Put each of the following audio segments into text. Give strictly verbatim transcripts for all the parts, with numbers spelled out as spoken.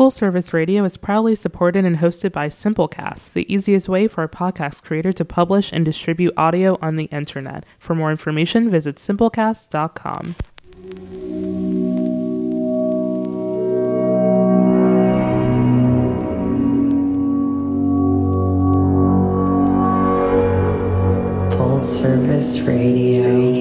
Full Service Radio is proudly supported and hosted by Simplecast, the easiest way for a podcast creator to publish and distribute audio on the internet. For more information, visit simplecast dot com. Full Service Radio.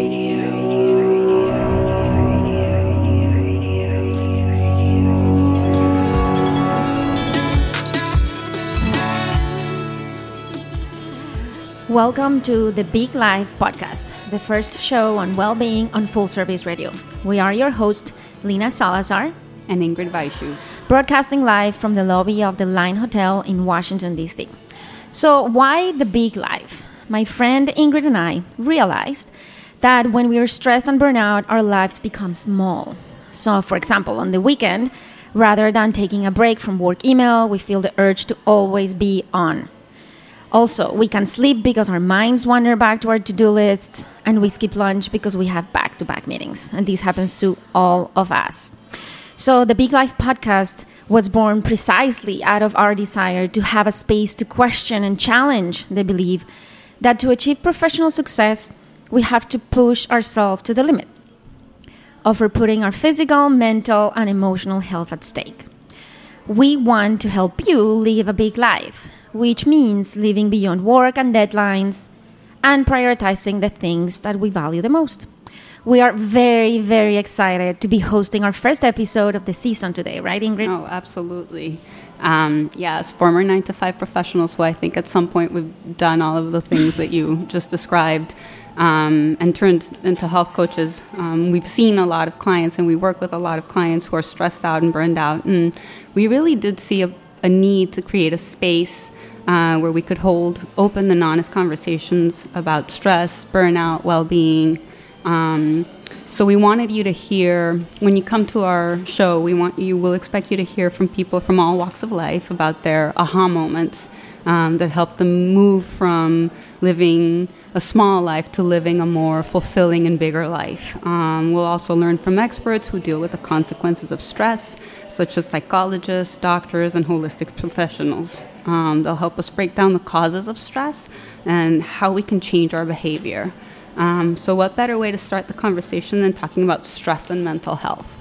Welcome to the Big Life Podcast, the first show on well-being on Full Service Radio. We are your hosts, Lina Salazar and Ingrid Weishus, broadcasting live from the lobby of the Line Hotel in Washington, D C. So why the Big Life? My friend Ingrid and I realized that when we are stressed and burnout, our lives become small. So, for example, on the weekend, rather than taking a break from work email, we feel the urge to always be on. Also, we can sleep because our minds wander back to our to-do lists, and we skip lunch because we have back-to-back meetings. And this happens to all of us. So the Big Life Podcast was born precisely out of our desire to have a space to question and challenge the belief that to achieve professional success, we have to push ourselves to the limit, of putting our physical, mental, and emotional health at stake. We want to help you live a big life, which means living beyond work and deadlines and prioritizing the things that we value the most. We are very, very excited to be hosting our first episode of the season today, right, Ingrid? Oh, absolutely. Um, yeah, as former nine to five professionals who I think at some point we've done all of the things that you just described um, and turned into health coaches, um, we've seen a lot of clients and we work with a lot of clients who are stressed out and burned out. And we really did see a, a need to create a space Uh, where we could hold open and honest conversations about stress, burnout, well-being. Um, so we wanted you to hear, when you come to our show, we want you, we'll expect you to hear from people from all walks of life about their aha moments um, that help them move from living a small life to living a more fulfilling and bigger life. Um, we'll also learn from experts who deal with the consequences of stress, such as psychologists, doctors, and holistic professionals. Um, they'll help us break down the causes of stress and how we can change our behavior. Um, so what better way to start the conversation than talking about stress and mental health?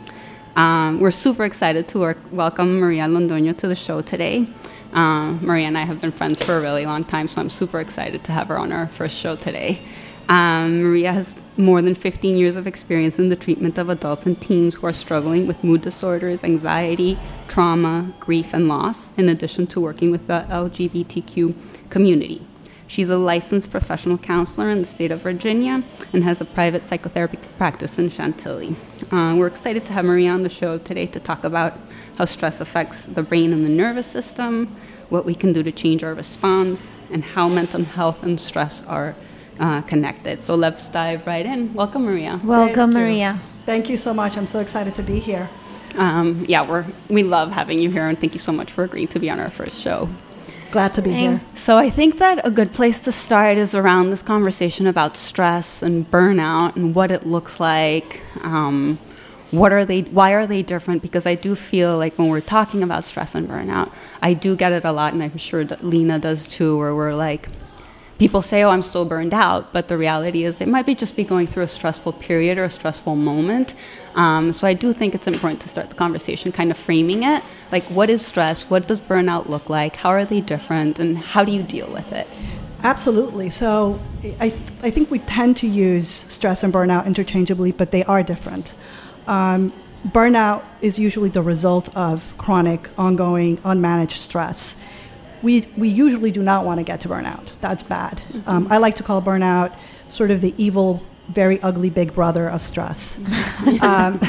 Um, we're super excited to work, welcome Maria Londoño to the show today. Um, Maria and I have been friends for a really long time, so I'm super excited to have her on our first show today. Um, Maria has more than fifteen years of experience in the treatment of adults and teens who are struggling with mood disorders, anxiety, trauma, grief, and loss, in addition to working with the L G B T Q community. She's a licensed professional counselor in the state of Virginia and has a private psychotherapy practice in Chantilly. Uh, we're excited to have Maria on the show today to talk about how stress affects the brain and the nervous system, what we can do to change our response, and how mental health and stress are Uh, connected. So let's dive right in. Welcome, Maria. Welcome, Thank Maria. you. Thank you so much. I'm so excited to be here. Um, yeah, we're we love having you here, and thank you so much for agreeing to be on our first show. Glad to be here. So I think that a good place to start is around this conversation about stress and burnout and what it looks like. Um, what are they? Why are they different? Because I do feel like when we're talking about stress and burnout, I do get it a lot, and I'm sure that Lina does too, where we're like, people say, oh, I'm still burned out, but the reality is they might be just be going through a stressful period or a stressful moment. Um, so I do think it's important to start the conversation kind of framing it. Like, what is stress? What does burnout look like? How are they different? And how do you deal with it? Absolutely. So I, I think we tend to use stress and burnout interchangeably, but they are different. Um, burnout is usually the result of chronic, ongoing, unmanaged stress. We we usually do not want to get to burnout. That's bad. Mm-hmm. Um, I like to call burnout sort of the evil, very ugly big brother of stress. um,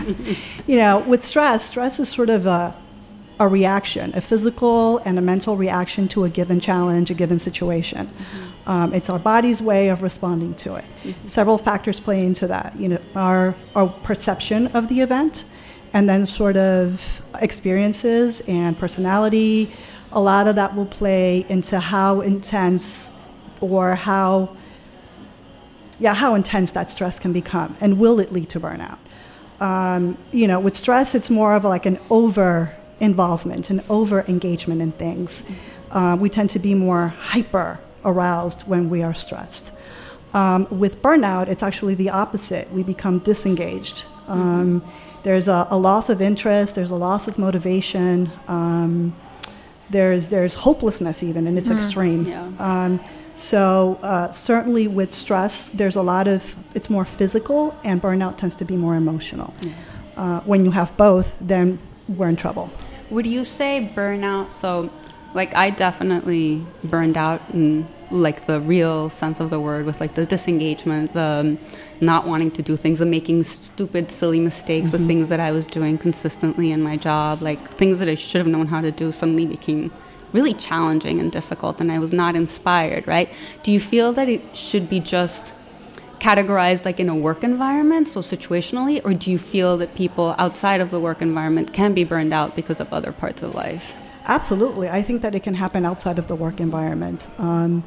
you know, with stress, stress is sort of a, a reaction, a physical and a mental reaction to a given challenge, a given situation. Mm-hmm. Um, it's our body's way of responding to it. Mm-hmm. Several factors play into that. You know, our our perception of the event, and then sort of experiences and personality. A lot of that will play into how intense or how, yeah, how intense that stress can become, and will it lead to burnout? Um, you know, with stress, it's more of like an over involvement, an over engagement in things. Uh, we tend to be more hyper aroused when we are stressed. Um, with burnout, it's actually the opposite. We become disengaged. Um, mm-hmm. There's a, a loss of interest. There's a loss of motivation. Um, there's there's hopelessness even, and it's mm. extreme. Yeah. Um, so uh, certainly with stress, there's a lot of, it's more physical, and burnout tends to be more emotional. Yeah. Uh, when you have both, then we're in trouble. Would you say burnout, so like I definitely burned out in like the real sense of the word, with like the disengagement, the um, not wanting to do things, the making stupid, silly mistakes mm-hmm. with things that I was doing consistently in my job, like things that I should have known how to do suddenly became really challenging and difficult, and I was not inspired, right? Do you feel that it should be just categorized like in a work environment, so situationally, or do you feel that people outside of the work environment can be burned out because of other parts of life? Absolutely. I think that it can happen outside of the work environment. Um,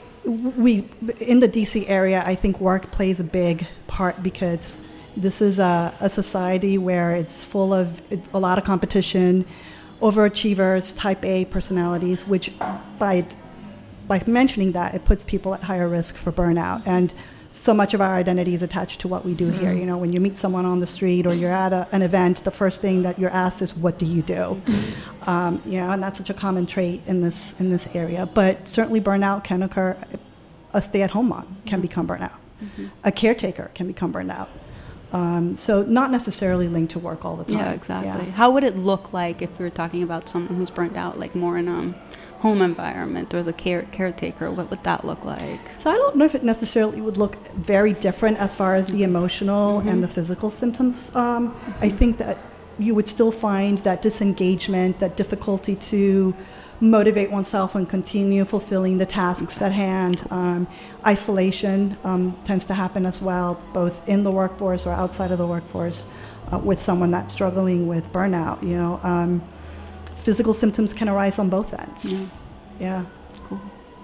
we, in the D C area, I think work plays a big part because this is a, a society where it's full of a lot of competition, overachievers, type A personalities, which by by mentioning that, it puts people at higher risk for burnout. And so much of our identity is attached to what we do mm-hmm. here. You know, when you meet someone on the street or you're at a, an event, the first thing that you're asked is, what do you do? Mm-hmm. Um, you know, and that's such a common trait in this in this area. But certainly burnout can occur. A stay-at-home mom can become burnout. Mm-hmm. A caretaker can become burned out. Um, so not necessarily linked to work all the time. Yeah, exactly. Yeah. How would it look like if we were talking about someone who's burnt out, like more in a home environment or as a care, caretaker? What would that look like? So I don't know if it necessarily would look very different as far as the emotional mm-hmm. and the physical symptoms. Um, mm-hmm. I think that you would still find that disengagement, that difficulty to motivate oneself and continue fulfilling the tasks at hand. Um, isolation um, tends to happen as well, both in the workforce or outside of the workforce, uh, with someone that's struggling with burnout. You know, um, physical symptoms can arise on both ends. Yeah. yeah. Cool.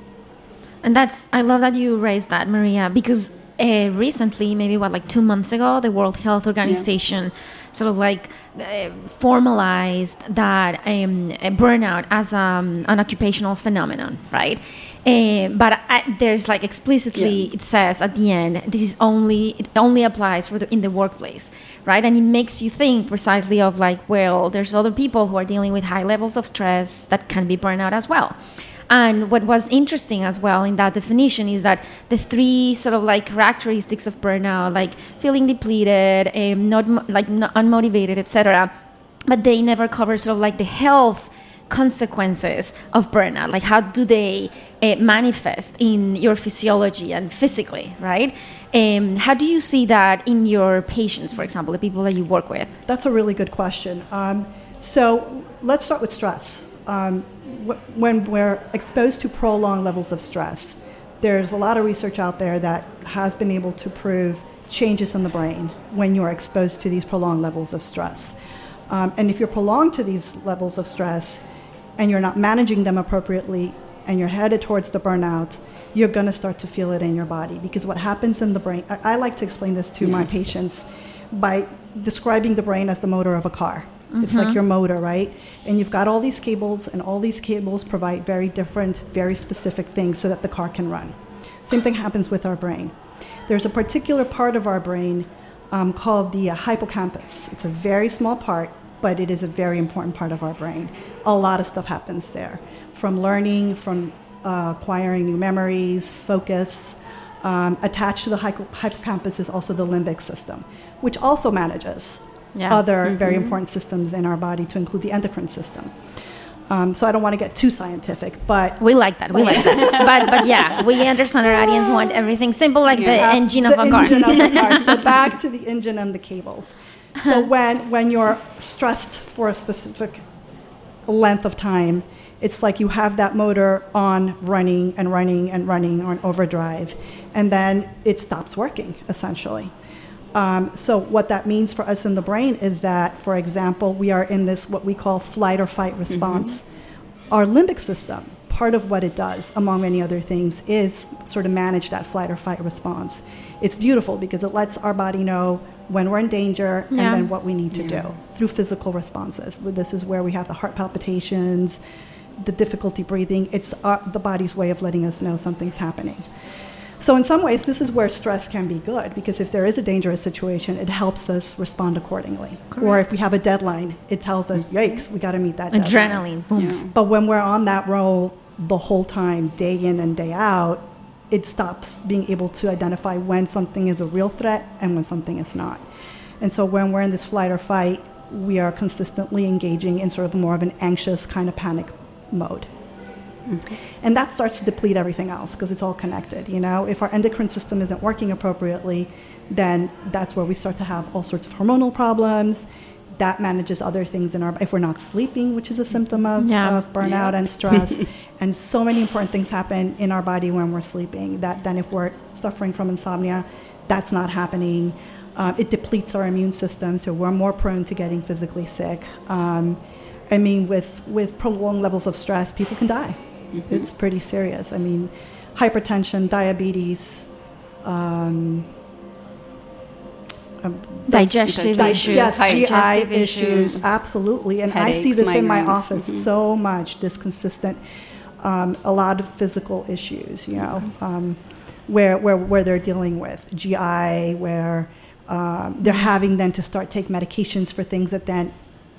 And that's, I love that you raised that, Maria, because uh, recently, maybe what, like two months ago, the World Health Organization yeah. sort of like uh, formalized that um, burnout as um, an occupational phenomenon, right? Uh, but uh, there's like explicitly yeah. it says at the end, this is only, it only applies for the, in the workplace, right? And it makes you think precisely of like, well, there's other people who are dealing with high levels of stress that can be burnout as well. And what was interesting as well in that definition is that the three sort of like characteristics of burnout, like feeling depleted, um, not like not unmotivated, et cetera, but they never cover sort of like the health consequences of burnout. Like how do they uh, manifest in your physiology and physically, right? Um, how do you see that in your patients, for example, the people that you work with? That's a really good question. Um, so let's start with stress. Um, when we're exposed to prolonged levels of stress, there's a lot of research out there that has been able to prove changes in the brain when you're exposed to these prolonged levels of stress. Um, and if you're prolonged to these levels of stress and you're not managing them appropriately and you're headed towards the burnout, you're going to start to feel it in your body. Because what happens in the brain, I, I like to explain this to yeah. my patients by describing the brain as the motor of a car. Mm-hmm. It's like your motor, right? And you've got all these cables, and all these cables provide very different, very specific things so that the car can run. Same thing happens with our brain. There's a particular part of our brain um, called the uh, hippocampus. It's a very small part, but it is a very important part of our brain. A lot of stuff happens there, from learning, from uh, acquiring new memories, focus. Um, attached to the hypo- hippocampus is also the limbic system, which also manages Yeah. other mm-hmm. very important systems in our body, to include the endocrine system. Um, so I don't want to get too scientific, but we like that. We like that. But but yeah, we understand our audience want everything simple, like yeah. the uh, engine the of a car. Engine of the car. So back to the engine and the cables. So when when you're stressed for a specific length of time, it's like you have that motor on running and running and running on overdrive, and then it stops working essentially. Um, so what that means for us in the brain is that, for example, we are in this what we call flight or fight response. Mm-hmm. Our limbic system, part of what it does, among many other things, is sort of manage that flight or fight response. It's beautiful because it lets our body know when we're in danger, Yeah. and then what we need to Yeah. do through physical responses. This is where we have the heart palpitations, the difficulty breathing. It's our, the body's way of letting us know something's happening. So in some ways, this is where stress can be good, because if there is a dangerous situation, it helps us respond accordingly. Or if we have a deadline, it tells us, yikes, we got to meet that deadline. Adrenaline. Boom. Yeah. But when we're on that roll the whole time, day in and day out, it stops being able to identify when something is a real threat and when something is not. And so when we're in this flight or fight, we are consistently engaging in sort of more of an anxious kind of panic mode. Mm-hmm. And that starts to deplete everything else because it's all connected. You know, if our endocrine system isn't working appropriately, then that's where we start to have all sorts of hormonal problems. That manages other things in our, if we're not sleeping, which is a symptom of, Yeah. of burnout Yeah. and stress. And so many important things happen in our body when we're sleeping that then if we're suffering from insomnia, that's not happening. Um, it depletes our immune system, so we're more prone to getting physically sick. Um, I mean, with, with prolonged levels of stress, people can die. Mm-hmm. It's pretty serious. I mean, hypertension, diabetes, um, um, Digestive Dig- issues. yes, G I digestive issues, absolutely. And I see Headaches, this in my migraines. office Mhm. so much, this consistent, um, a lot of physical issues, you know, um, where, where, where they're dealing with G I, where um, they're having then to start take medications for things that then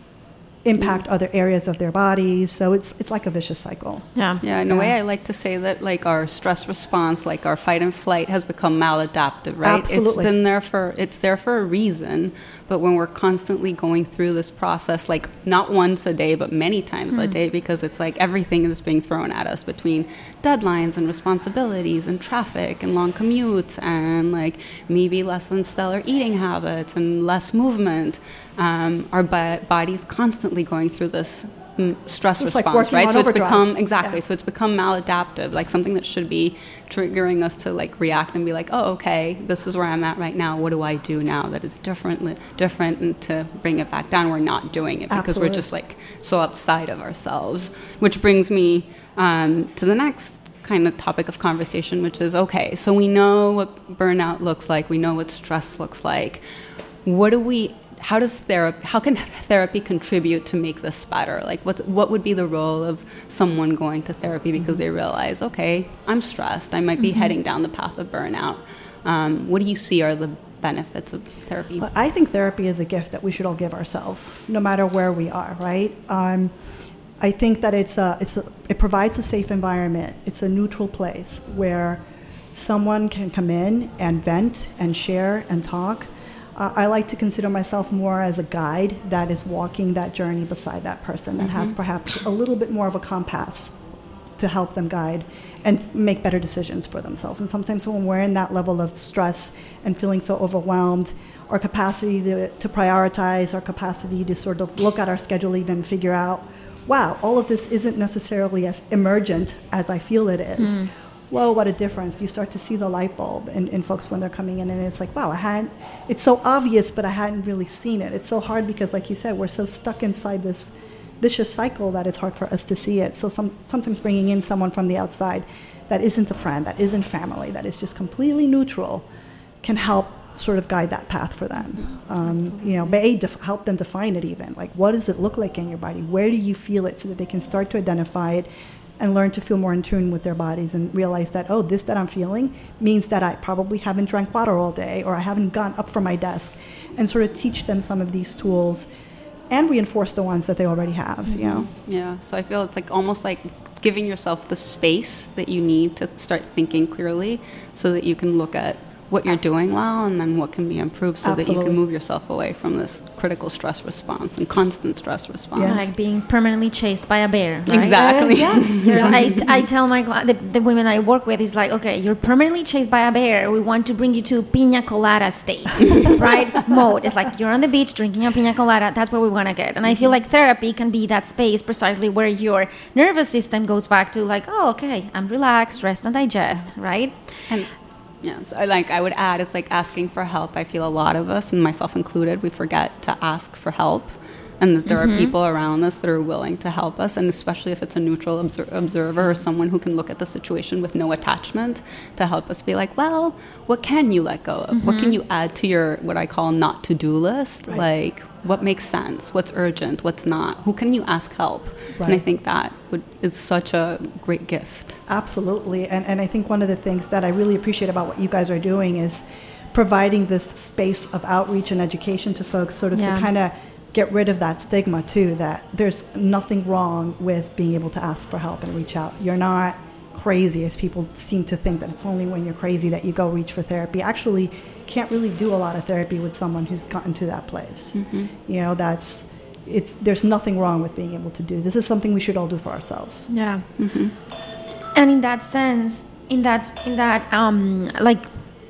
impact other areas of their bodies. So it's it's like a vicious cycle. Yeah. Yeah, in a way, Yeah. I like to say that like our stress response, like our fight and flight, has become maladaptive, right? Absolutely. It's been there for it's there for a reason, but when we're constantly going through this process, like not once a day, but many times Hmm. a day, because it's like everything is being thrown at us between deadlines and responsibilities and traffic and long commutes and like maybe less than stellar eating habits and less movement. Um, our bo- body's constantly going through this mm, stress It's like response, working right? on So it's overdrive. become exactly. Yeah. So it's become maladaptive, like something that should be triggering us to like react and be like, oh, okay, this is where I'm at right now. What do I do now that is differently different, and to bring it back down? We're not doing it because Absolutely. we're just like so outside of ourselves. Which brings me um, to the next kind of topic of conversation, which is okay. So we know what burnout looks like. We know what stress looks like. What do we? How does therapy? How can therapy contribute to make this better? Like, what what would be the role of someone going to therapy because they realize, okay, I'm stressed. I might be Mm-hmm. heading down the path of burnout. Um, what do you see are the benefits of therapy? But I think therapy is a gift that we should all give ourselves, no matter where we are, right? Um, I think that it's a, it's a, it provides a safe environment. It's a neutral place where someone can come in and vent and share and talk. Uh, I like to consider myself more as a guide that is walking that journey beside that person that has perhaps a little bit more of a compass to help them guide and make better decisions for themselves. And sometimes when we're in that level of stress and feeling so overwhelmed, our capacity to, to prioritize, our capacity to sort of look at our schedule even, figure out, wow, all of this isn't necessarily as emergent as I feel it is. Mm. Whoa, what a difference. You start to see the light bulb in, in folks when they're coming in, and it's like, wow, I hadn't, it's so obvious, but I hadn't really seen it. It's so hard because, like you said, we're so stuck inside this vicious cycle that it's hard for us to see it. So some, sometimes bringing in someone from the outside that isn't a friend, that isn't family, that is just completely neutral can help sort of guide that path for them. Um, you know, may def- help them define it even. Like, what does it look like in your body? Where do you feel it, so that they can start to identify it and learn to feel more in tune with their bodies and realize that, oh, this that I'm feeling means that I probably haven't drank water all day, or I haven't gone up from my desk, and sort of teach them some of these tools and reinforce the ones that they already have, mm-hmm. you know? Yeah, so I feel it's like almost like giving yourself the space that you need to start thinking clearly so that you can look at what you're doing well and then what can be improved so Absolutely. that you can move yourself away from this critical stress response and constant stress response. Yes. Like being permanently chased by a bear, right? Exactly. Uh, yes. You know, I, I tell my cli- the, the women I work with is like, okay, you're permanently chased by a bear. We want to bring you to pina colada state, right? Mode. It's like you're on the beach drinking a pina colada. That's where we want to get. And I feel like therapy can be that space precisely where your nervous system goes back to like, oh, okay, I'm relaxed, rest and digest, right? And yeah, so I like I would add, it's like asking for help. I feel a lot of us, and myself included, we forget to ask for help. and that there Mm-hmm. are people around us that are willing to help us, and especially if it's a neutral obser- observer or someone who can look at the situation with no attachment to help us be like, well, what can you let go of? Mm-hmm. What can you add to your, what I call not to-do list? Right. Like, what makes sense? What's urgent? What's not? Who can you ask help? Right. And I think that would, is such a great gift. Absolutely. And, and I think one of the things that I really appreciate about what you guys are doing is providing this space of outreach and education to folks, sort of Yeah. to kind of get rid of that stigma, too, that there's nothing wrong with being able to ask for help and reach out. You're not crazy, as people seem to think that it's only when you're crazy that you go reach for therapy. Actually, can't really do a lot of therapy with someone who's gotten to that place. Mm-hmm. You know, that's, it's, there's nothing wrong with being able to do. This is something we should all do for ourselves. Yeah. Mm-hmm. And in that sense, in that, in that, um, like,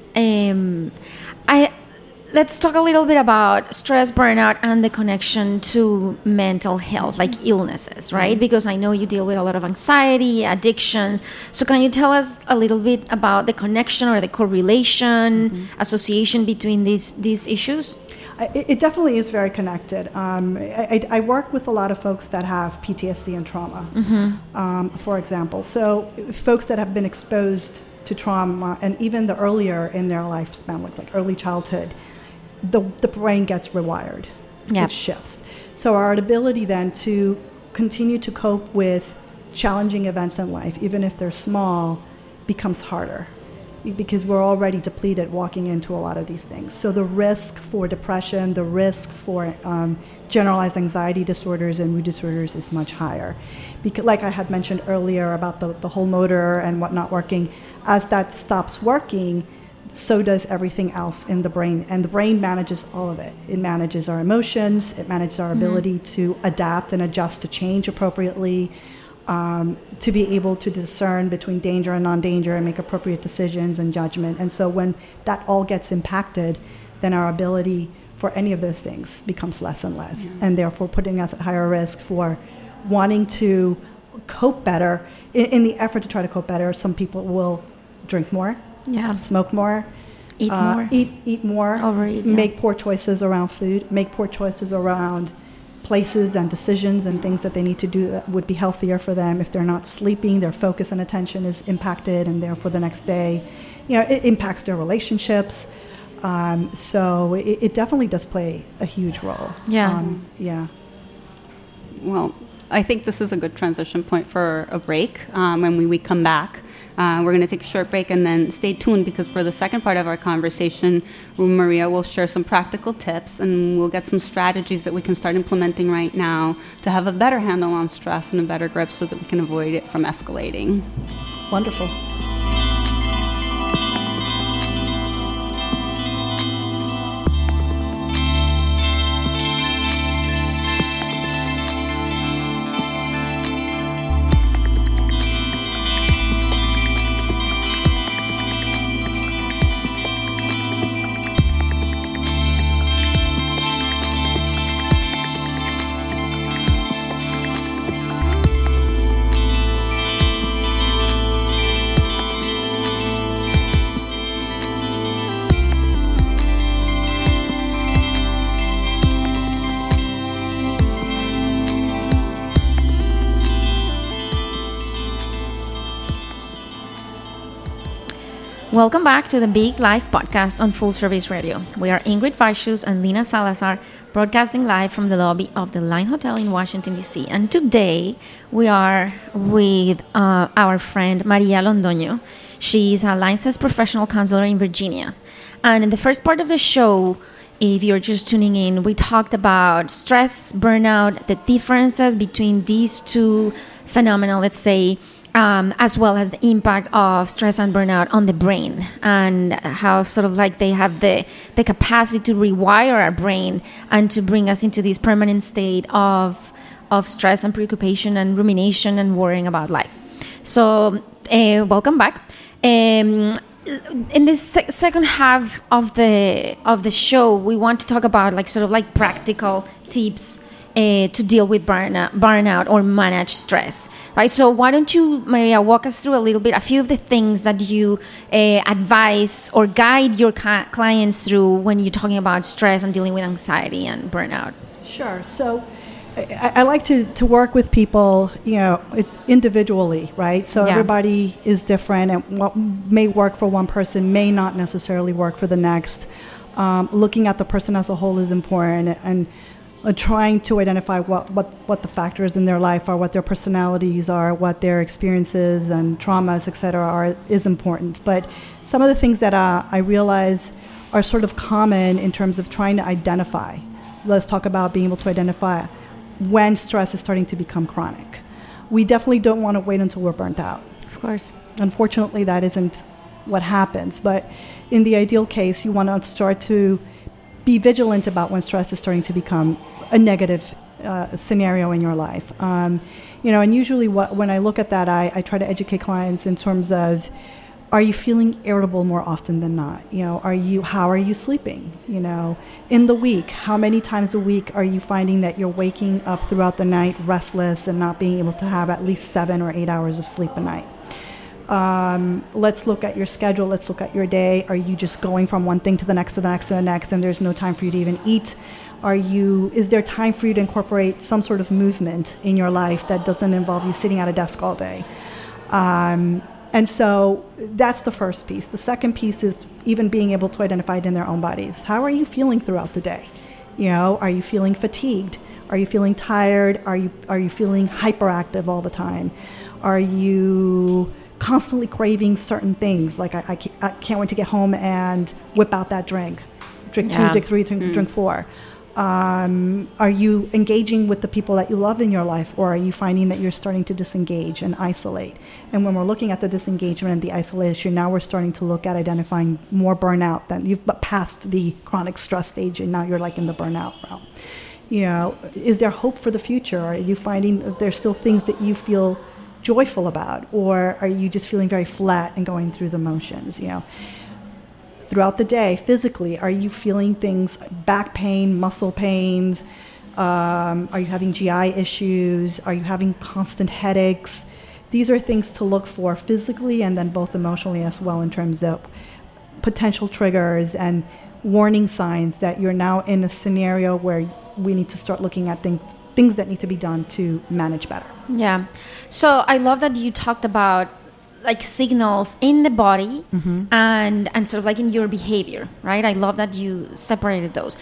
um, I, let's talk a little bit about stress, burnout, and the connection to mental health, like illnesses, right? Because I know you deal with a lot of anxiety, addictions. So can you tell us a little bit about the connection or the correlation, mm-hmm. association between these these issues? It, it definitely is very connected. Um, I, I work with a lot of folks that have P T S D and trauma, mm-hmm. um, for example. So folks that have been exposed to trauma, and even the earlier in their lifespan, with like early childhood, the the brain gets rewired. Yep. It shifts. So our ability then to continue to cope with challenging events in life, even if they're small, becomes harder, because we're already depleted walking into a lot of these things. So the risk for depression, the risk for um, generalized anxiety disorders and mood disorders is much higher. Because, like I had mentioned earlier about the, the whole motor and what not working, as that stops working, so does everything else in the brain. And the brain manages all of it. It manages our emotions, it manages our mm-hmm. ability to adapt and adjust to change appropriately, Um, to be able to discern between danger and non-danger and make appropriate decisions and judgment. And so when that all gets impacted, then our ability for any of those things becomes less and less, yeah. and therefore putting us at higher risk for wanting to cope better. In, in the effort to try to cope better, some people will drink more, yeah, smoke more, eat uh, more, eat, eat more, overeat, yeah. make poor choices around food, make poor choices around places and decisions and things that they need to do that would be healthier for them. If they're not sleeping, their focus and attention is impacted, and therefore the next day, you know, it impacts their relationships. Um, so it, it definitely does play a huge role. Yeah. Um, yeah. Well, I think this is a good transition point for a break. Um, when we, we come back, uh, we're going to take a short break, and then stay tuned, because for the second part of our conversation, Maria will share some practical tips, and we'll get some strategies that we can start implementing right now to have a better handle on stress and a better grip so that we can avoid it from escalating. Wonderful. Welcome back to the Big Life podcast on Full Service Radio. We are Ingrid Vaishus and Lina Salazar, broadcasting live from the lobby of the Line Hotel in Washington, D C. And today we are with uh, our friend Maria Londoño. She is a licensed professional counselor in Virginia. And in the first part of the show, if you're just tuning in, we talked about stress, burnout, the differences between these two phenomena, let's say, Um, as well as the impact of stress and burnout on the brain, and how sort of like they have the, the capacity to rewire our brain and to bring us into this permanent state of of stress and preoccupation and rumination and worrying about life. So uh, welcome back. Um, in this se- second half of the of the show, we want to talk about like sort of like practical tips Uh, to deal with burnout, burnout or manage stress, right? So why don't you, Maria, walk us through a little bit, a few of the things that you uh, advise or guide your ca- clients through when you're talking about stress and dealing with anxiety and burnout? Sure. So I, I like to, to work with people, you know, it's individually, right? So Yeah. everybody is different, and what may work for one person may not necessarily work for the next. Um, looking at the person as a whole is important, and uh, trying to identify what, what, what the factors in their life are, what their personalities are, what their experiences and traumas, et cetera, are, is important. But some of the things that uh, I realize are sort of common in terms of trying to identify. Let's talk about being able to identify when stress is starting to become chronic. We definitely don't want to wait until we're burnt out. Of course. Unfortunately, that isn't what happens. But in the ideal case, you want to start to be vigilant about when stress is starting to become a negative uh, scenario in your life. Um, you know, and usually what, when I look at that, I, I try to educate clients in terms of, are you feeling irritable more often than not? You know, are you, how are you sleeping? You know, in the week, how many times a week are you finding that you're waking up throughout the night restless and not being able to have at least seven or eight hours of sleep a night? Um, let's look at your schedule. Let's look at your day. Are you just going from one thing to the next to the next to the next, and there's no time for you to even eat? Are you, is there time for you to incorporate some sort of movement in your life that doesn't involve you sitting at a desk all day? Um, And so that's the first piece. The second piece is even being able to identify it in their own bodies. How are you feeling throughout the day? You know, are you feeling fatigued? Are you feeling tired? Are you are you feeling hyperactive all the time? Are you constantly craving certain things? Like, I, I, can't, I can't wait to get home and whip out that drink. Drink two, Yeah. drink three, drink, Mm. drink four. Um, are you engaging with the people that you love in your life, or are you finding that you're starting to disengage and isolate? And when we're looking at the disengagement and the isolation, now we're starting to look at identifying more burnout than you've passed the chronic stress stage, and now you're like in the burnout realm. You know, is there hope for the future? Are you finding that there's still things that you feel joyful about, or are you just feeling very flat and going through the motions? You know, throughout the day, physically, are you feeling things, back pain, muscle pains? Um, are you having G I issues? Are you having constant headaches? These are things to look for physically and then both emotionally as well, in terms of potential triggers and warning signs that you're now in a scenario where we need to start looking at things, things that need to be done to manage better. Yeah. So I love that you talked about like signals in the body Mm-hmm. and and sort of like in your behavior, right? I love that you separated those.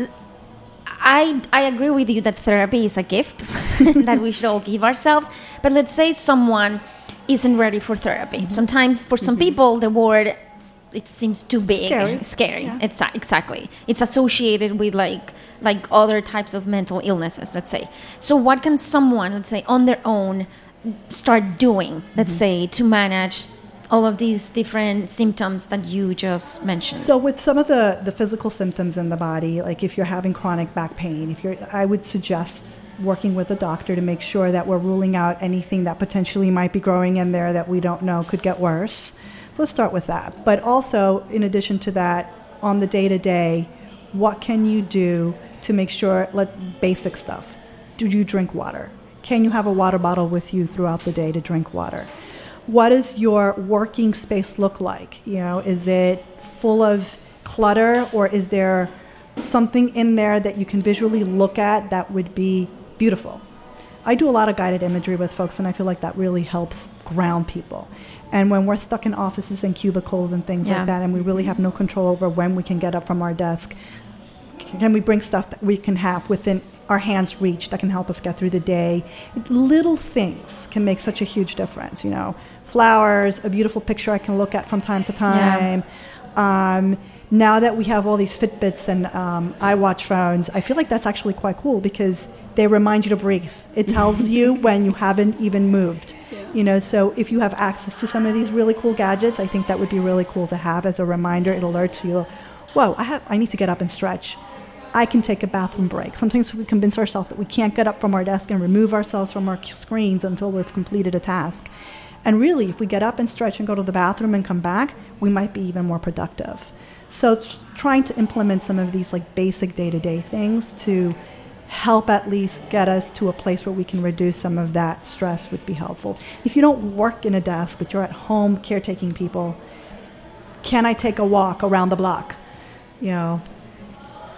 I I agree with you that therapy is a gift that we should all give ourselves. But let's say someone isn't ready for therapy. Mm-hmm. Sometimes for some people the word, it seems too big, Scary. scary. Yeah. It's exactly. It's associated with like like other types of mental illnesses, let's say. So what can someone, let's say, on their own start doing, let's Mm-hmm. say, to manage all of these different symptoms that you just mentioned? So with some of the, the physical symptoms in the body, like if you're having chronic back pain, if you're, I would suggest working with a doctor to make sure that we're ruling out anything that potentially might be growing in there that we don't know could get worse. So let's start with that. But also, in addition to that, on the day-to-day, what can you do to make sure, let's, basic stuff. Do you drink water? Can you have a water bottle with you throughout the day to drink water? What does your working space look like? You know, is it full of clutter, or is there something in there that you can visually look at that would be beautiful? I do a lot of guided imagery with folks, and I feel like that really helps ground people. And when we're stuck in offices and cubicles and things Yeah. like that, and we really have no control over when we can get up from our desk, can we bring stuff that we can have within our hands reach that can help us get through the day? Little things can make such a huge difference, you know. Flowers, a beautiful picture I can look at from time to time. Yeah. Um, now that we have all these Fitbits and um, iWatch phones, I feel like that's actually quite cool because they remind you to breathe. It tells you when you haven't even moved. Yeah. You know, so if you have access to some of these really cool gadgets, I think that would be really cool to have as a reminder. It alerts you, whoa, I have, I need to get up and stretch. I can take a bathroom break. Sometimes we convince ourselves that we can't get up from our desk and remove ourselves from our screens until we've completed a task. And really, if we get up and stretch and go to the bathroom and come back, we might be even more productive. So it's trying to implement some of these like basic day-to-day things to help at least get us to a place where we can reduce some of that stress would be helpful. If you don't work in a desk, but you're at home caretaking people, can I take a walk around the block? You know,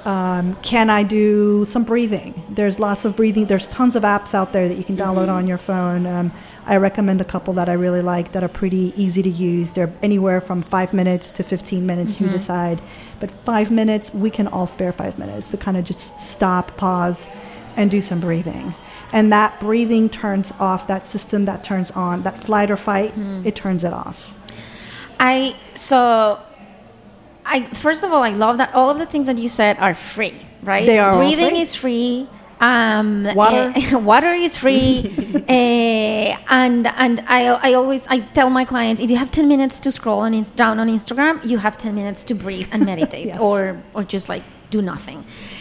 Um, can I do some breathing? There's lots of breathing. There's tons of apps out there that you can download mm-hmm. on your phone. Um, I recommend a couple that I really like that are pretty easy to use. They're anywhere from five minutes to fifteen minutes, mm-hmm. you decide. But five minutes, we can all spare five minutes to kind of just stop, pause, and do some breathing. And that breathing turns off that system that turns on, that flight or fight, mm-hmm. it turns it off. I, so... I first of all, I love that all of the things that you said are free, right? They are Breathing all free. is free. Um, water, uh, water is free, uh, and and I I always I tell my clients, if you have ten minutes to scroll on ins- down on Instagram, you have ten minutes to breathe and meditate, yes. or or just like do nothing.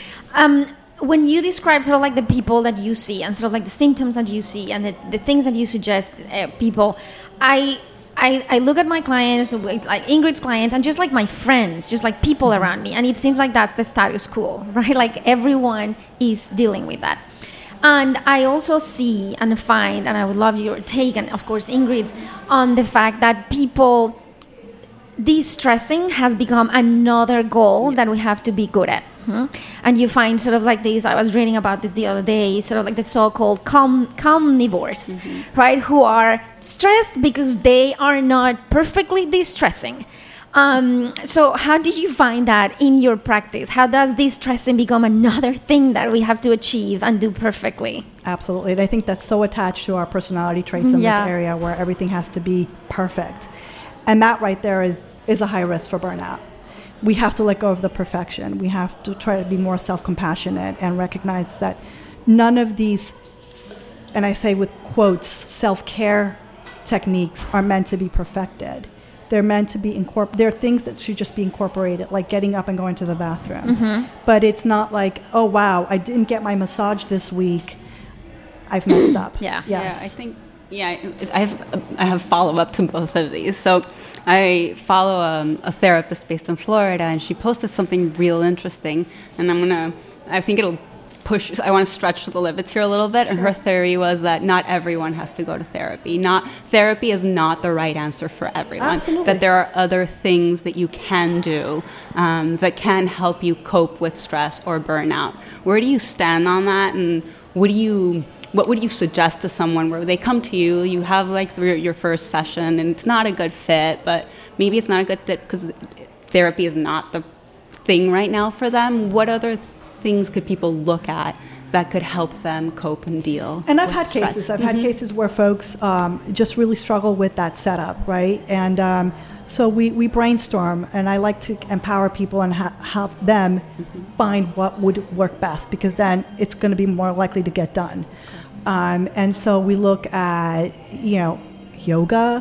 Um, when you describe sort of like the people that you see and sort of like the symptoms that you see and the, the things that you suggest uh, people, I. I, I look at my clients, like Ingrid's clients, and just like my friends, just like people mm-hmm. around me. And it seems like that's the status quo, right? Like everyone is dealing with that. And I also see and find, and I would love your take, and of course Ingrid's, on the fact that people, de-stressing has become another goal yes. that we have to be good at. Hmm? And you find sort of like this, I was reading about this the other day, sort of like the so-called calm, calmnivores, mm-hmm. right, who are stressed because they are not perfectly de-stressing. Um, so how do you find that in your practice? How does de-stressing become another thing that we have to achieve and do perfectly? Absolutely. And I think that's so attached to our personality traits in yeah. this area where everything has to be perfect. And that right there is, is a high risk for burnout. We have to let go of the perfection. We have to try to be more self-compassionate and recognize that none of these, and I say with quotes, self-care techniques are meant to be perfected. They're meant to be incorporated. There are things that should just be incorporated, like getting up and going to the bathroom. Mm-hmm. But it's not like, oh, wow, I didn't get my massage this week. I've messed up. yeah. Yes. Yeah, I think, yeah, I have, I have follow-up to both of these. So I follow um, a therapist based in Florida, and she posted something real interesting. And I'm going to, I think it'll push, I want to stretch the limits here a little bit. And her theory was that not everyone has to go to therapy. Not Therapy is not the right answer for everyone. Absolutely. That there are other things that you can do um, that can help you cope with stress or burnout. Where do you stand on that? And what do you... What would you suggest to someone where they come to you, you have like your, your first session and it's not a good fit, but maybe it's not a good fit because therapy is not the thing right now for them. What other things could people look at that could help them cope and deal? And I've with had stress? cases. I've mm-hmm. had cases where folks um, just really struggle with that setup, right? And um, so we, we brainstorm, and I like to empower people and ha- have them mm-hmm. find what would work best, because then it's going to be more likely to get done. Um, and so we look at, you know, yoga.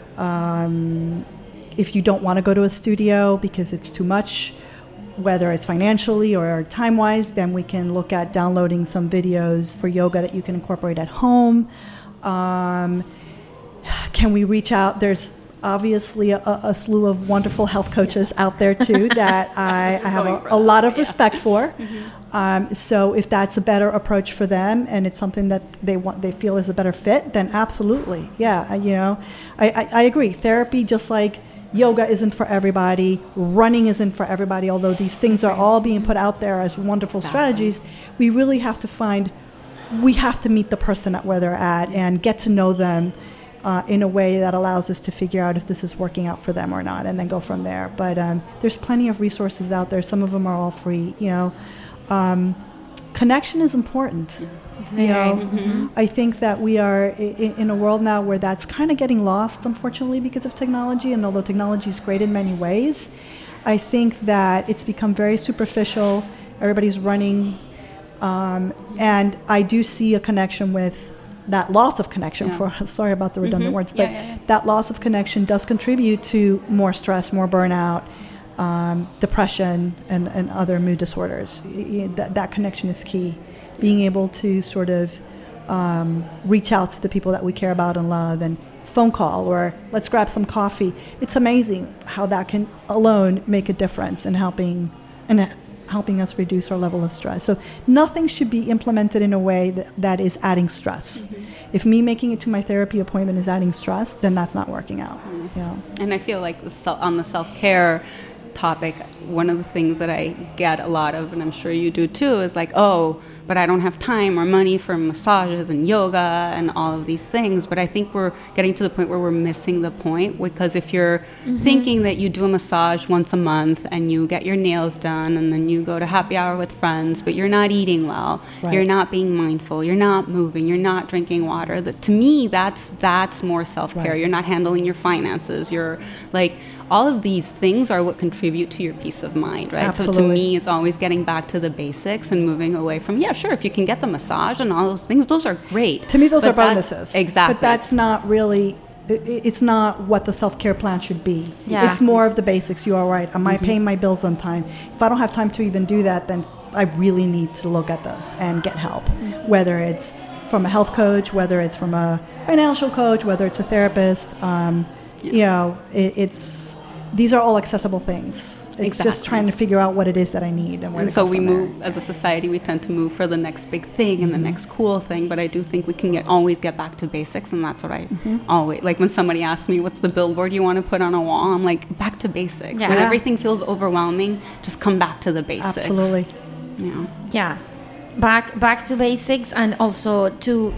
Um, if you don't want to go to a studio because it's too much, whether it's financially or time-wise, then we can look at downloading some videos for yoga that you can incorporate at home. Um, can we reach out? There's obviously a, a slew of wonderful health coaches out there, too, that I, I have a, a lot of respect for. Mm-hmm. Um, so if that's a better approach for them and it's something that they want, they feel is a better fit, then absolutely. Yeah, you know, I, I, I agree. Therapy, just like yoga isn't for everybody, running isn't for everybody, although these things are all being put out there as wonderful exactly. strategies, we really have to find, we have to meet the person at where they're at and get to know them uh, in a way that allows us to figure out if this is working out for them or not, and then go from there. But um, there's plenty of resources out there. Some of them are all free, you know. Um, connection is important. You know, mm-hmm. I think that we are in, in a world now where that's kind of getting lost, unfortunately, because of technology. And although technology is great in many ways, I think that it's become very superficial. Everybody's running. Um, and I do see a connection with that loss of connection. Yeah. For sorry about the redundant mm-hmm. words, but yeah, yeah, yeah. that loss of connection does contribute to more stress, more burnout, Um, depression, and, and other mood disorders. That, that connection is key. Being able to sort of um, reach out to the people that we care about and love, and phone call, or let's grab some coffee. It's amazing how that can alone make a difference in helping and helping us reduce our level of stress. So nothing should be implemented in a way that, that is adding stress. Mm-hmm. If me making it to my therapy appointment is adding stress, then that's not working out. Mm-hmm. You know? And I feel like on the self-care, topic, one of the things that I get a lot of, and I'm sure you do too, is like, oh, but I don't have time or money for massages and yoga and all of these things. But I think we're getting to the point where we're missing the point, because if you're mm-hmm. thinking that you do a massage once a month and you get your nails done and then you go to happy hour with friends, but you're not eating well, right. you're not being mindful, you're not moving, you're not drinking water, that to me, that's that's more self-care. Right. You're not handling your finances. You're like, all of these things are what contribute to your peace of mind, right? Absolutely. So to me, it's always getting back to the basics and moving away from, yeah, sure, if you can get the massage and all those things, those are great. To me, those but are bonuses. Exactly. But that's not really, it's not what the self-care plan should be. Yeah. It's more of the basics. You are right. Am I mm-hmm. paying my bills on time? If I don't have time to even do that, then I really need to look at this and get help, mm-hmm. whether it's from a health coach, whether it's from a financial coach, whether it's a therapist. Um, yeah. You know, it, it's... These are all accessible things. It's exactly. just trying to figure out what it is that I need. And, where and to so go we from move, there. as a society, we tend to move for the next big thing and mm-hmm. the next cool thing. But I do think we can get always get back to basics. And that's what I mm-hmm. always, like when somebody asks me, what's the billboard you want to put on a wall? I'm like, back to basics. Yeah. When everything feels overwhelming, just come back to the basics. Absolutely. Yeah. Yeah. Back, back to basics, and also to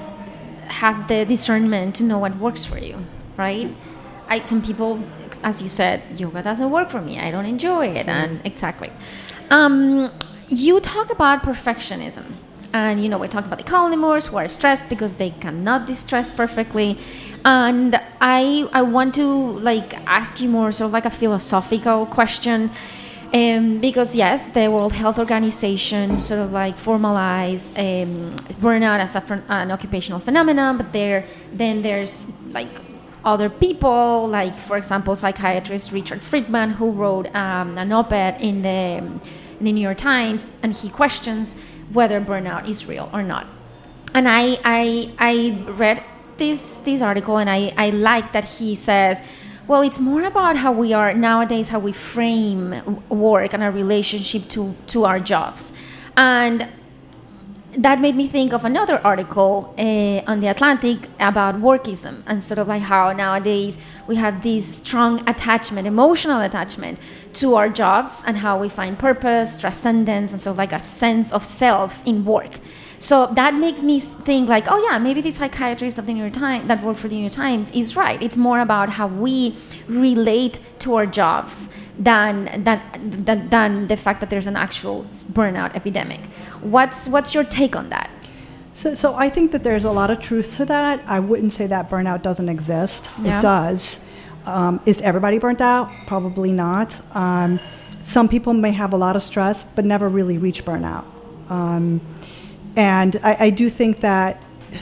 have the discernment to know what works for you, right? I, some people, as you said, yoga doesn't work for me. I don't enjoy it. And exactly. Um, you talked about perfectionism. And, you know, we talked about the Collymores who are stressed because they cannot distress perfectly. And I I want to, like, ask you more sort of like a philosophical question. Um, because, yes, the World Health Organization sort of, like, formalized um, burnout as a, an occupational phenomenon. But there, then there's, like, other people, like, for example, psychiatrist Richard Friedman, who wrote um, an op-ed in the, in the New York Times, and he questions whether burnout is real or not. And I I, I read this this article, and I, I like that he says, well, it's more about how we are nowadays, how we frame work and our relationship to, to our jobs. And that made me think of another article uh, on The Atlantic about workism, and sort of like how nowadays we have this strong attachment, emotional attachment to our jobs, and how we find purpose, transcendence, and sort of like a sense of self in work. So that makes me think like, oh yeah, maybe the psychiatrist of the New York Times that work for the New York Times is right. It's more about how we relate to our jobs than than than, than the fact that there's an actual burnout epidemic. What's what's your take on that? So, so I think that there's a lot of truth to that. I wouldn't say that burnout doesn't exist. Yeah. It does. Um, is everybody burnt out? Probably not. Um, some people may have a lot of stress, but never really reach burnout. Um, and I, I do think that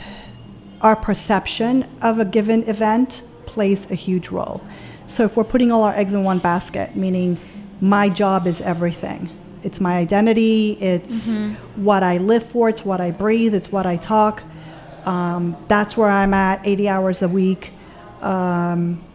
our perception of a given event plays a huge role. So if we're putting all our eggs in one basket, meaning my job is everything. It's my identity, it's mm-hmm. what I live for, it's what I breathe, it's what I talk. Um, that's where I'm at, eighty hours a week. Um,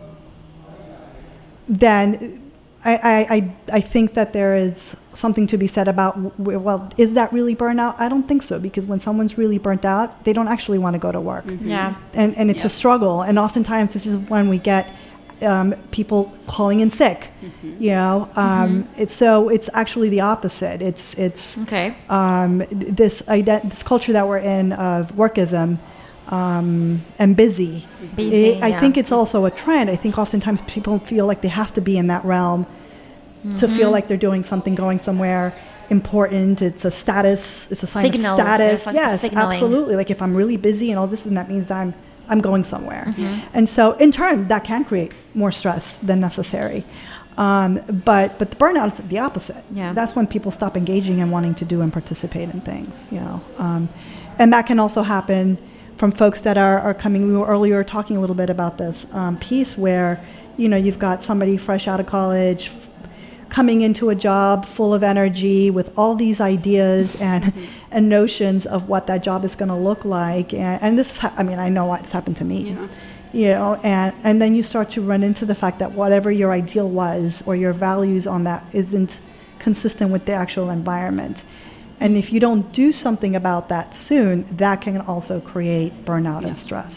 then I, I, I think that there is something to be said about, well, is that really burnout? I don't think so, because when someone's really burnt out, they don't actually want to go to work. Mm-hmm. Yeah. And, and it's yeah. a struggle. And oftentimes this is when we get um, people calling in sick, mm-hmm. you know. Um, mm-hmm. it's, so it's actually the opposite. It's, it's okay. um, this, ident- this culture that we're in of workism, Um, and busy. busy it, I yeah. think it's also a trend. I think oftentimes people feel like they have to be in that realm mm-hmm. to feel like they're doing something, going somewhere important. It's a status. It's a sign Signal. of status. Like yes, signaling. absolutely. Like if I'm really busy and all this, then that means that I'm I'm going somewhere. Mm-hmm. And so in turn, that can create more stress than necessary. Um, but but the burnout is the opposite. Yeah. That's when people stop engaging and wanting to do and participate in things. You know, um, and that can also happen from folks that are, are coming. We were earlier talking a little bit about this um, piece where, you know, you've got somebody fresh out of college f- coming into a job full of energy with all these ideas and mm-hmm. and notions of what that job is going to look like. And, and this is, ha- I mean, I know it's happened to me. Yeah. You know, and, and then you start to run into the fact that whatever your ideal was or your values on that isn't consistent with the actual environment. And if you don't do something about that soon, that can also create burnout yeah. and stress.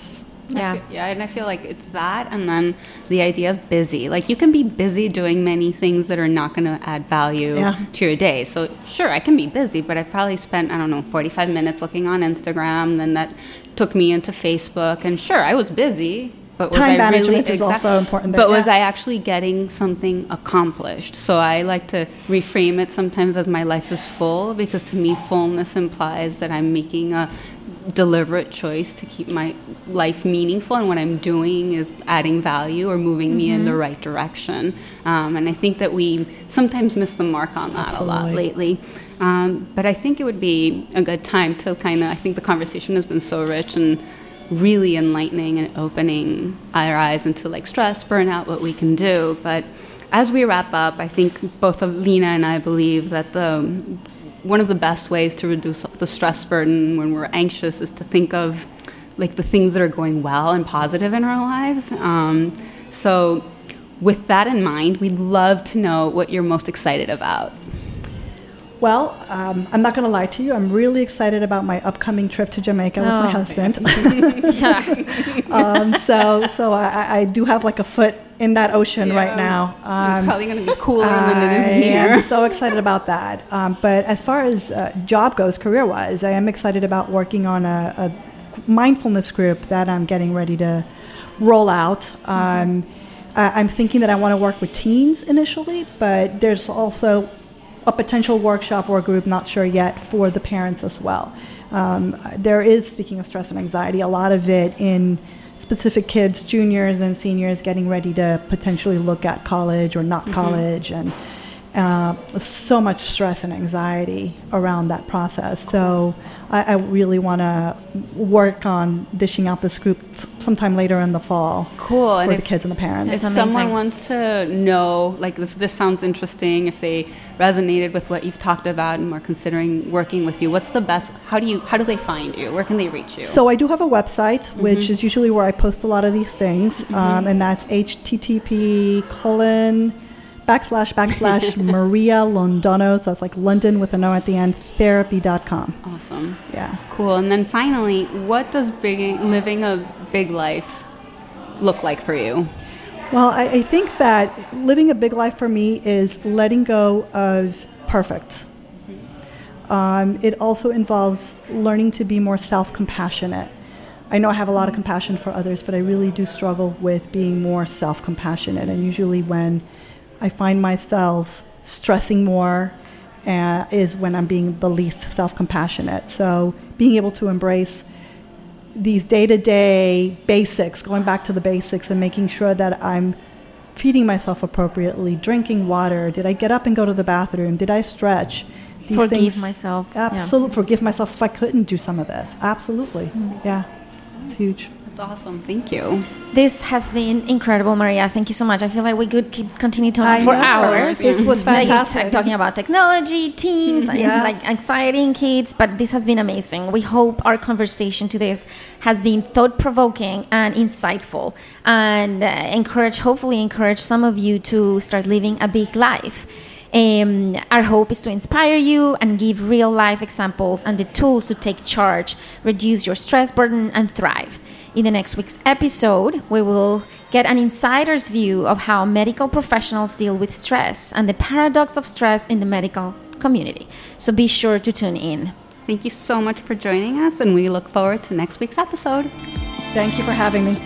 Yeah. I feel, yeah, and I feel like it's that, and then the idea of busy. Like, you can be busy doing many things that are not going to add value Yeah. to your day. So, sure, I can be busy, but I probably spent, I don't know, forty-five minutes looking on Instagram, then that took me into Facebook, and sure, I was busy. But was Time I management really, is also important there, But was yeah. I actually getting something accomplished? So I like to reframe it sometimes as my life is full, because to me, fullness implies that I'm making a deliberate choice to keep my life meaningful, and what I'm doing is adding value or moving mm-hmm. me in the right direction. Um, and I think that we sometimes miss the mark on that Absolutely. a lot lately. Um, but I think it would be a good time to kind of, I think the conversation has been so rich and really enlightening and opening our eyes into like stress, burnout, what we can do. But as we wrap up, I think both of Lena and I believe that the one of the best ways to reduce the stress burden when we're anxious is to think of like the things that are going well and positive in our lives. Um, so with that in mind, we'd love to know what you're most excited about. Well, um, I'm not going to lie to you. I'm really excited about my upcoming trip to Jamaica with Oh. my husband. um, so, so I, I do have like a foot in that ocean Yeah. right now. Um, It's probably going to be cooler than it is I here. am so excited about that. Um, but as far as uh, job goes, career-wise, I am excited about working on a, a mindfulness group that I'm getting ready to roll out. Um, I, I'm thinking that I want to work with teens initially, but there's also a potential workshop or group, not sure yet, for the parents as well. Um, there is, speaking of stress and anxiety, a lot of it in specific kids, juniors and seniors getting ready to potentially look at college or not mm-hmm. college, and uh, so much stress and anxiety around that process. So I, I really want to work on dishing out this group sometime later in the fall. Cool. For and the if, kids and the parents. If That's someone amazing. wants to know, like, if this sounds interesting, if they resonated with what you've talked about and are considering working with you, what's the best, how do you, how do they find you? Where can they reach you? So I do have a website, which Mm-hmm. is usually where I post a lot of these things, Mm-hmm. um, and that's http colon backslash backslash Maria Londono, so it's like London with an O at the end, therapy dot com. Awesome. Yeah. Cool. And then finally, what does big, living a big life look like for you? Well, I, I think that living a big life for me is letting go of perfect. Um, it also involves learning to be more self-compassionate. I know I have a lot of compassion for others, but I really do struggle with being more self-compassionate. And usually when I find myself stressing more uh, is when I'm being the least self-compassionate. So being able to embrace these day-to-day basics, going back to the basics and making sure that I'm feeding myself appropriately, drinking water, did I get up and go to the bathroom, did I stretch? These Forgive things, myself. Yeah. Absolutely. Forgive myself if I couldn't do some of this. Absolutely. Mm. Yeah. It's huge. That's awesome. Thank you. This has been incredible, Maria. Thank you so much. I feel like we could keep continue talking I for know. hours. This was Like, fantastic. it's talking about technology, teens, and Yes. like anxiety in kids. But this has been amazing. We hope our conversation to this has been thought-provoking and insightful, and uh, encourage, hopefully, encourage some of you to start living a big life. Um, our hope is to inspire you and give real-life examples and the tools to take charge, reduce your stress burden, and thrive. In the next week's episode, we will get an insider's view of how medical professionals deal with stress and the paradox of stress in the medical community. So be sure to tune in. Thank you so much for joining us, and we look forward to next week's episode. Thank you for having me.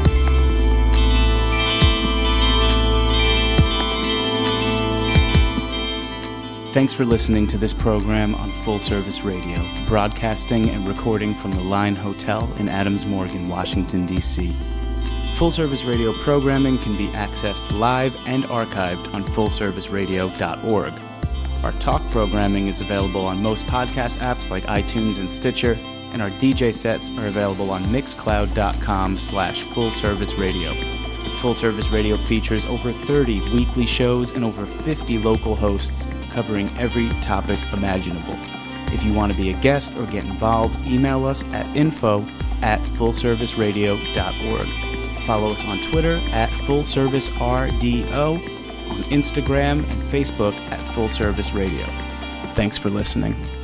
Thanks for listening to this program on Full Service Radio, broadcasting and recording from the Line Hotel in Adams Morgan, Washington, D C Full Service Radio programming can be accessed live and archived on full service radio dot org. Our talk programming is available on most podcast apps like iTunes and Stitcher, and our D J sets are available on mixcloud.com slash full service radio. Full Service Radio features over thirty weekly shows and over fifty local hosts covering every topic imaginable. If you want to be a guest or get involved, email us at info at full service radio dot org. Follow us on Twitter at full service R D O, on Instagram and Facebook at Full Service Radio. Thanks for listening.